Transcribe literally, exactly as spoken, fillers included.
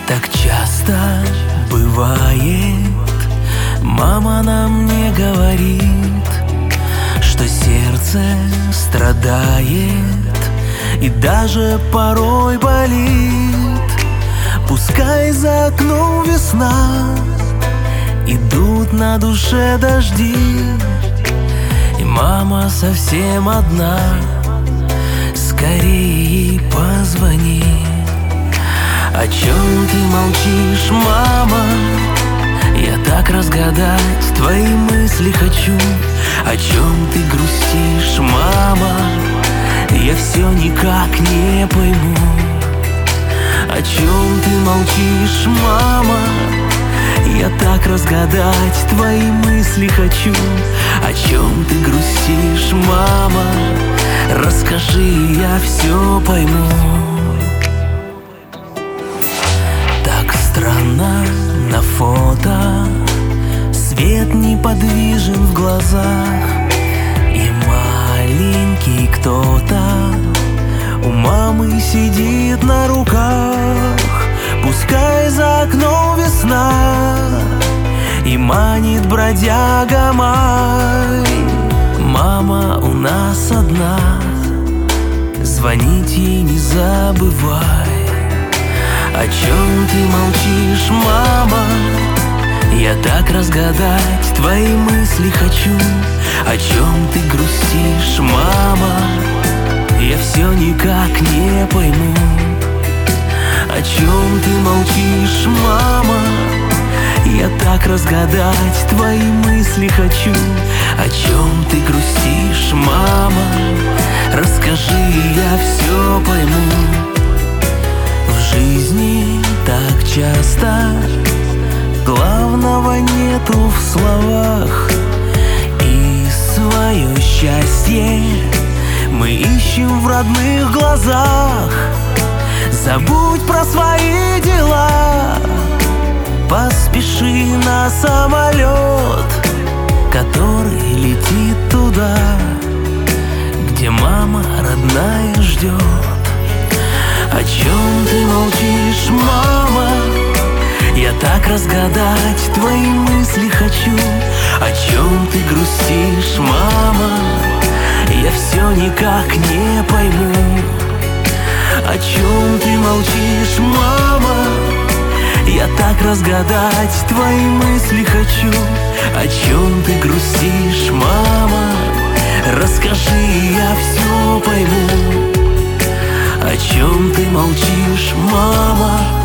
Так часто бывает, мама нам не говорит, что сердце страдает и даже порой болит. Пускай за окном весна, идут на душе дожди, и мама совсем одна, скорее ей позвони. О чем ты молчишь, мама? Я так разгадать твои мысли хочу. О чем ты грустишь, мама? Я все никак не пойму. О чем ты молчишь, мама? Я так разгадать твои мысли хочу. О чем ты грустишь, мама? Расскажи, я все пойму. Так странно на фото, свет неподвижен в глазах, и маленький кто-то у мамы сидит на руках. Пускай за окном весна и манит бродяга май, мама у нас одна, звонить ей не забывай. О чем ты молчишь, мама? Я так разгадать твои мысли хочу. О чем ты грустишь, мама? Я все никак не пойму. О чем ты молчишь, мама? Я так разгадать твои мысли хочу. О чем ты грустишь, мама? Расскажи, я все пойму. В жизни так часто главного нету в словах, и свое счастье мы ищем в родных глазах. Забудь про свои дела, поспеши на самолет, который летит туда, где мама родная ждет. О чем ты молчишь, мама? Я так разгадать твои мысли хочу. О чем ты грустишь, мама? Я все никак не пойму. О чем ты молчишь, мама? Я так разгадать твои мысли хочу. О чем ты грустишь, мама? Расскажи, я все пойму. О чем ты молчишь, мама?